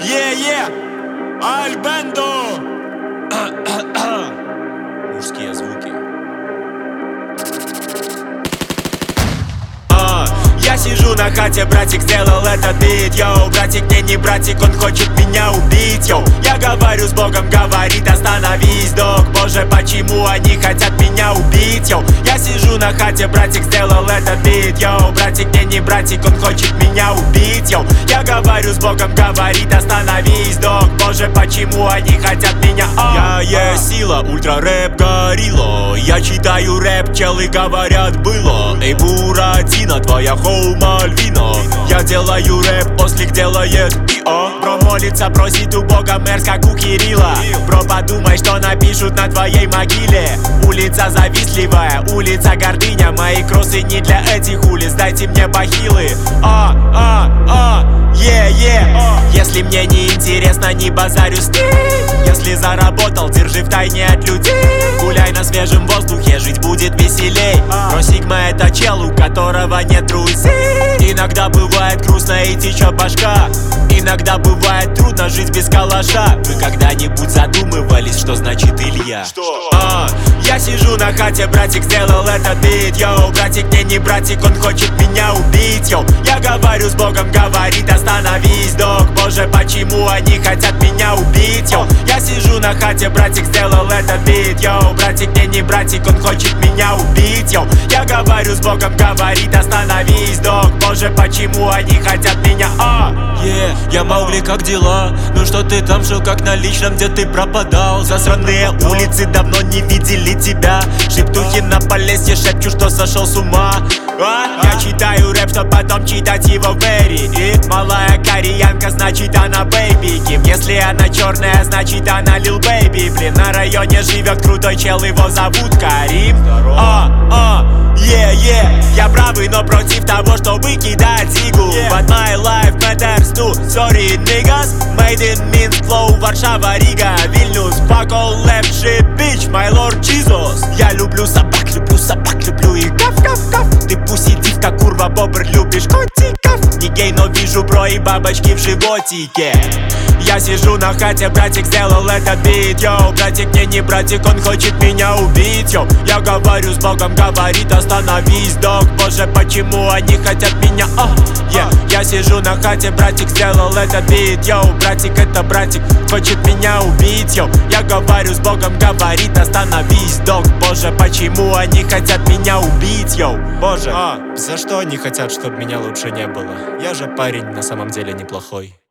Альбендо. Мужские звуки. Я сижу на хате, братик сделал этот бит, йоу. Братик мне не братик, он хочет меня убить, йоу. Я говорю с Богом, говорит, остановись, дог. Боже, почему они хотят меня убить, йоу. Я сижу на хате, братик сделал этот бит, йоу. Братик мне не братик, он хочет меня убить, йоу. Я говорю с Богом, говорит, остановись, дог. Боже, почему они хотят меня, Я есть сила, ультра рэп горилла. Я читаю рэп, челы говорят было. Эй, Буратино, твоя хоу Мальвина. Я делаю рэп, ослик делает и-о. Бро молится, просит у Бога мерз, как у Кирилла. Бро, подумай, что напишут на твоей могиле. Улица завистливая, улица гордыня. Мои кроссы не для этих улиц, дайте мне бахилы. Если мне не интересно, не базарю с ним. Если заработал, держи в тайне от людей. Гуляй на свежем воздухе, жить будет веселей. Про Сигма это чел, у которого нет друзей. Иногда бывает грустно и течет башка. Иногда бывает трудно жить без калаша. Вы когда-нибудь задумывались, что значит Илья? Я сижу на хате, братик сделал этот бит, йоу. Братик мне не братик, он хочет меня убить, йоу. Я говорю с Богом, говорит, остановись, дог. Боже, почему они хотят меня убить, йоу. Я сижу на хате, братик сделал этот бит, йоу. Братик мне не братик, он хочет меня убить, йоу. Я говорю с Богом, говорит, остановись, дог. Боже, почему они хотят меня, Я Маугли, как дела? Ну что ты там жил, как на личном, где ты пропадал? Засранные улицы давно не видели тебя. Шептухи на Полесье шепчу, что сошел с ума. Я читаю рэп, чтоб потом читать его в Эри. И малая кореянка, значит она бэйби Ким. Если она черная, значит она Лил Бэйби. Блин, на районе живет крутой чел, его зовут Карим. Я правый, но против того, чтобы кидать зигу. But my life matters too, sorry niggas. Made in Minsk, flow, Варшава, Рига, Вильнюс. Fuck all left shit, bitch, my lord Jesus. Я люблю собак, люблю их каф. Ты пусидивка, курва, бобр, любишь котиков. Не гей, но вижу бро и бабочки в животике. Я сижу на хате, братик сделал этот бит, йоу. Братик мне не братик, он хочет меня убить, йоу. Я говорю с Богом, говорит, остановись, дог. Боже, почему они хотят меня, Я сижу на хате, братик сделал этот бит, йоу. Братик это братик, хочет меня убить, йоу. Я говорю с Богом, говорит, остановись, дог. Боже, почему они хотят меня убить, йоу. Боже, За что они хотят, чтобы меня лучше не было? Я же парень на самом деле неплохой.